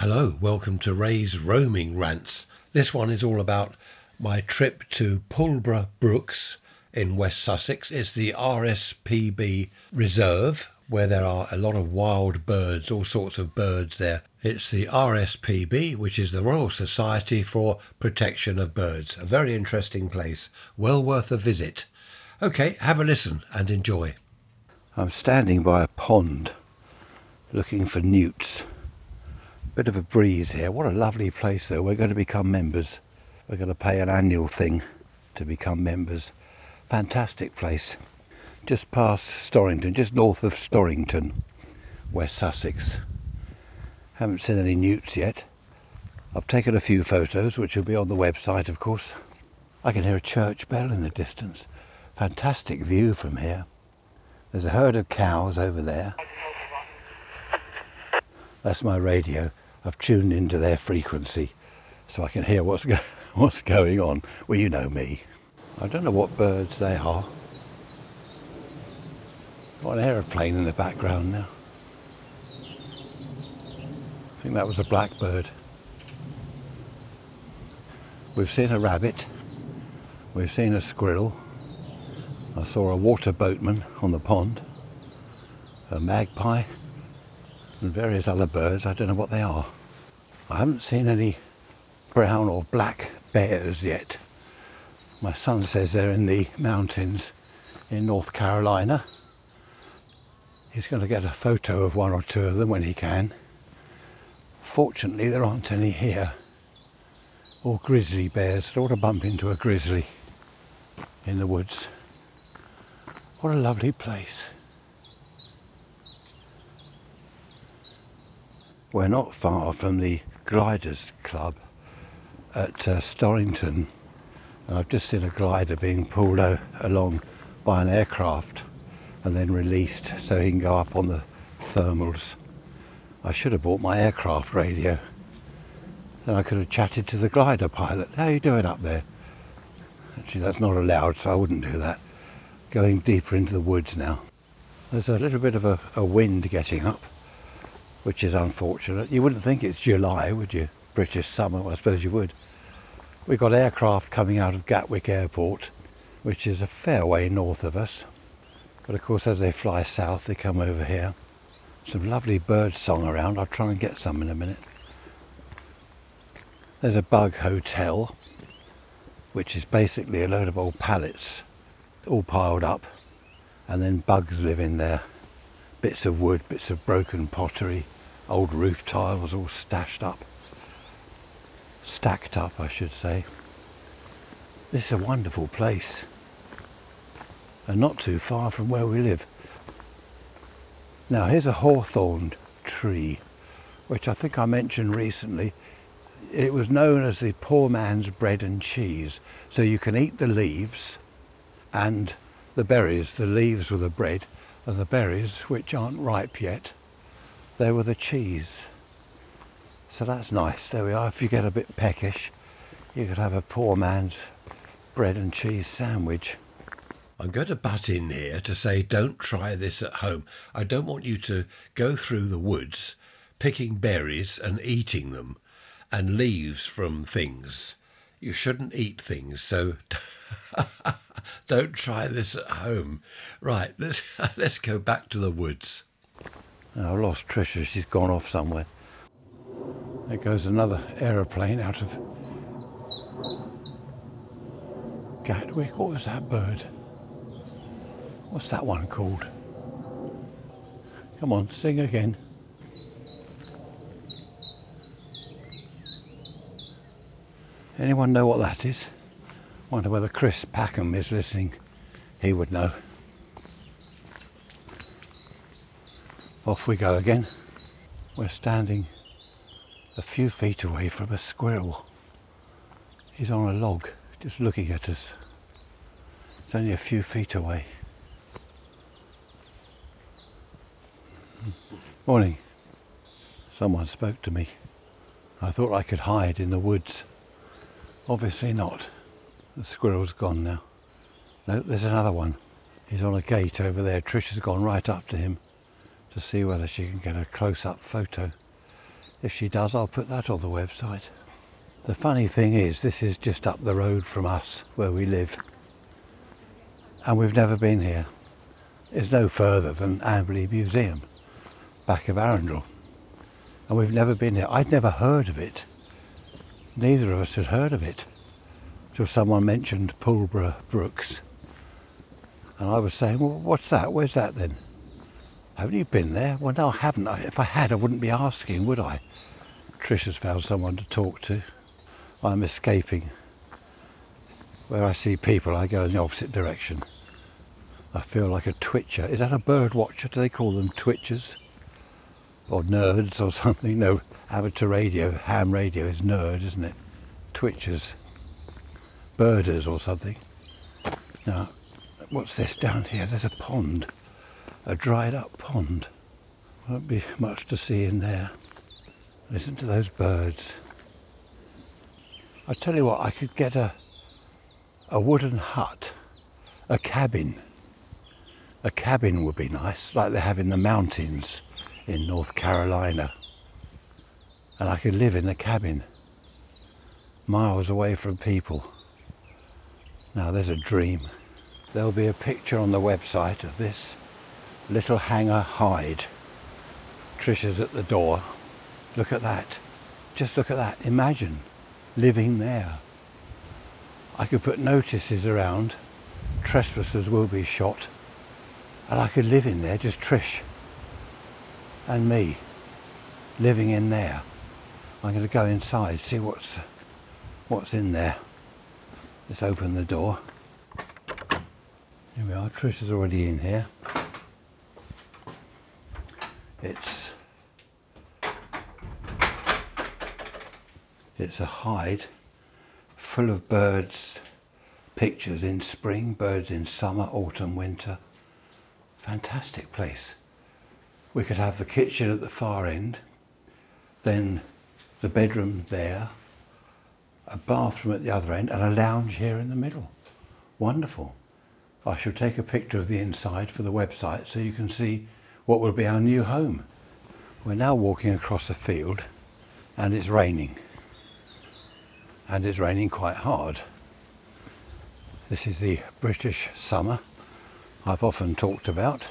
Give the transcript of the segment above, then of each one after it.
Hello, welcome to Ray's Roaming Rants. This one is all about my trip to Pulborough Brooks in West Sussex. It's the RSPB Reserve, where there are a lot of wild birds, all sorts of birds there. It's the RSPB, which is the Royal Society for Protection of Birds. A very interesting place, well worth a visit. Okay, have a listen and enjoy. I'm standing by a pond looking for newts. Bit of a breeze here. What a lovely place though. We're going to become members. We're going to pay an annual thing to become members. Fantastic place. Just past Storrington, just north of Storrington, West Sussex. Haven't seen any newts yet. I've taken a few photos which will be on the website, of course. I can hear a church bell in the distance. Fantastic view from here. There's a herd of cows over there. That's my radio. I've tuned into their frequency so I can hear what's going on. Well, you know me. I don't know what birds they are. Got an aeroplane in the background now. I think that was a blackbird. We've seen a rabbit. We've seen a squirrel. I saw a water boatman on the pond. A magpie. And various other birds. I don't know what they are. I haven't seen any brown or black bears yet. My son says they're in the mountains in North Carolina. He's going to get a photo of one or two of them when he can. Fortunately, there aren't any here. Or grizzly bears. I don't want to bump into a grizzly in the woods. What a lovely place. We're not far from the Gliders Club at Storrington, and I've just seen a glider being pulled along by an aircraft and then released so he can go up on the thermals. I should have bought my aircraft radio. Then I could have chatted to the glider pilot. How are you doing up there? Actually, that's not allowed, so I wouldn't do that. Going deeper into the woods now. There's a little bit of a wind getting up, which is unfortunate. You wouldn't think it's July, would you? British summer, well, I suppose you would. We've got aircraft coming out of Gatwick Airport, which is a fair way north of us. But of course, as they fly south, they come over here. Some lovely bird song around. I'll try and get some in a minute. There's a bug hotel, which is basically a load of old pallets all piled up, and then bugs live in there. Bits of wood, bits of broken pottery, old roof tiles all stacked up, I should say. This is a wonderful place, and not too far from where we live. Now here's a hawthorn tree, which I think I mentioned recently. It was known as the poor man's bread and cheese. So you can eat the leaves and the berries. The leaves were the bread, and the berries, which aren't ripe yet, they were the cheese. So that's nice. There we are. If you get a bit peckish, you could have a poor man's bread and cheese sandwich. I'm going to butt in here to say don't try this at home. I don't want you to go through the woods picking berries and eating them and leaves from things. You shouldn't eat things, so don't try this at home. Right, let's go back to the woods. Now, I've lost Tricia. She's gone off somewhere. There goes another aeroplane out of Gatwick. What was that bird? What's that one called? Come on, sing again. Anyone know what that is? Wonder whether Chris Packham is listening. He would know. Off we go again. We're standing a few feet away from a squirrel. He's on a log, just looking at us. It's only a few feet away. Morning. Someone spoke to me. I thought I could hide in the woods. Obviously not. The squirrel's gone now. No, there's another one. He's on a gate over there. Tricia's gone right up to him to see whether she can get a close-up photo. If she does, I'll put that on the website. The funny thing is, this is just up the road from us, where we live. And we've never been here. It's no further than Amberley Museum, back of Arundel. And we've never been here. I'd never heard of it. Neither of us had heard of it, till someone mentioned Pulborough Brooks. And I was saying, well, what's that? Where's that then? Haven't you been there? Well, no, I haven't. If I had, I wouldn't be asking, would I? Trish has found someone to talk to. I'm escaping. Where I see people, I go in the opposite direction. I feel like a twitcher. Is that a bird watcher? Do they call them twitchers? Or nerds or something? No, amateur radio, ham radio is nerd, isn't it? Twitchers. Birders or something. Now, what's this down here? There's a pond. A dried up pond. Won't be much to see in there. Listen to those birds. I tell you what, I could get a wooden hut, a cabin. A cabin would be nice, like they have in the mountains in North Carolina. And I could live in the cabin, miles away from people. Now there's a dream. There'll be a picture on the website of this little hanger hide. Trisha's at the door. Look at that. Just look at that. Imagine living there. I could put notices around. Trespassers will be shot. And I could live in there, just Trish and me living in there. I'm going to go inside, see what's in there. Let's open the door. Here we are. Trish is already in here. It's a hide full of birds, pictures in spring, birds in summer, autumn, winter. Fantastic place. We could have the kitchen at the far end, then the bedroom there, a bathroom at the other end, and a lounge here in the middle. Wonderful. I shall take a picture of the inside for the website so you can see what will be our new home. We're now walking across a field and it's raining. And it's raining quite hard. This is the British summer I've often talked about.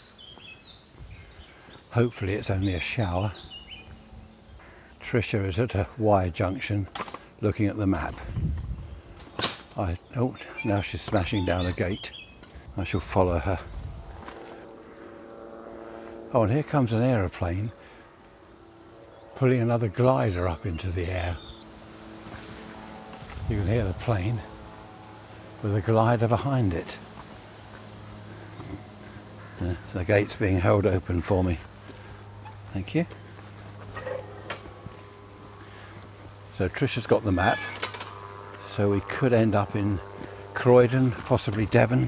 Hopefully it's only a shower. Trisha is at a Y junction looking at the map. Oh, now she's smashing down a gate. I shall follow her. Oh, and here comes an aeroplane pulling another glider up into the air. You can hear the plane with a glider behind it. The gate's being held open for me. Thank you. So Trisha's got the map. So we could end up in Croydon, possibly Devon.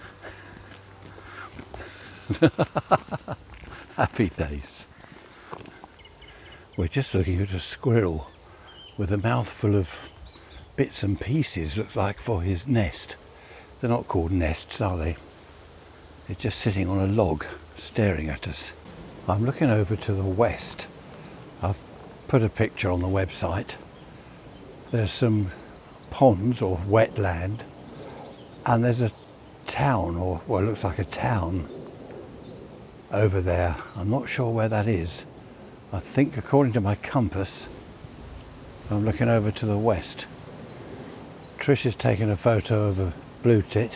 Happy days. We're just looking at a squirrel with a mouthful of bits and pieces, looks like, for his nest. They're not called nests, are they? They're just sitting on a log, staring at us. I'm looking over to the west. I've put a picture on the website. There's some ponds or wetland, and there's a town, or well, it looks like a town over there. I'm not sure where that is. I think, according to my compass, I'm looking over to the west. Trish has taken a photo of a blue tit.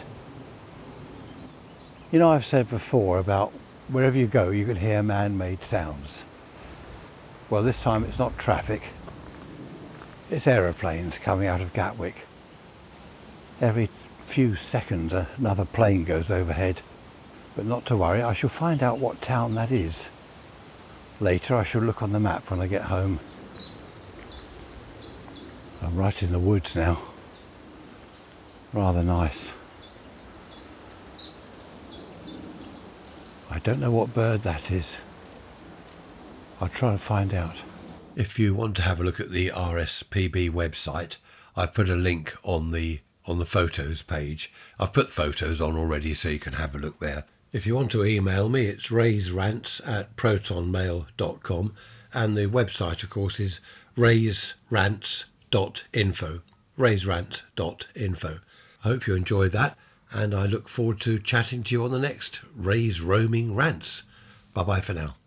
You know, I've said before about wherever you go, you can hear man-made sounds. Well, this time it's not traffic. It's aeroplanes coming out of Gatwick. Every few seconds another plane goes overhead. But not to worry, I shall find out what town that is. Later I shall look on the map when I get home. I'm right in the woods now. Rather nice. I don't know what bird that is. I'll try and find out. If you want to have a look at the RSPB website, I've put a link on the photos page. I've put photos on already so you can have a look there. If you want to email me, it's raysrants@protonmail.com, And the website, of course, is raysrants.info. raysrants.info. I hope you enjoyed that, and I look forward to chatting to you on the next Ray's Roaming Rants. Bye-bye for now.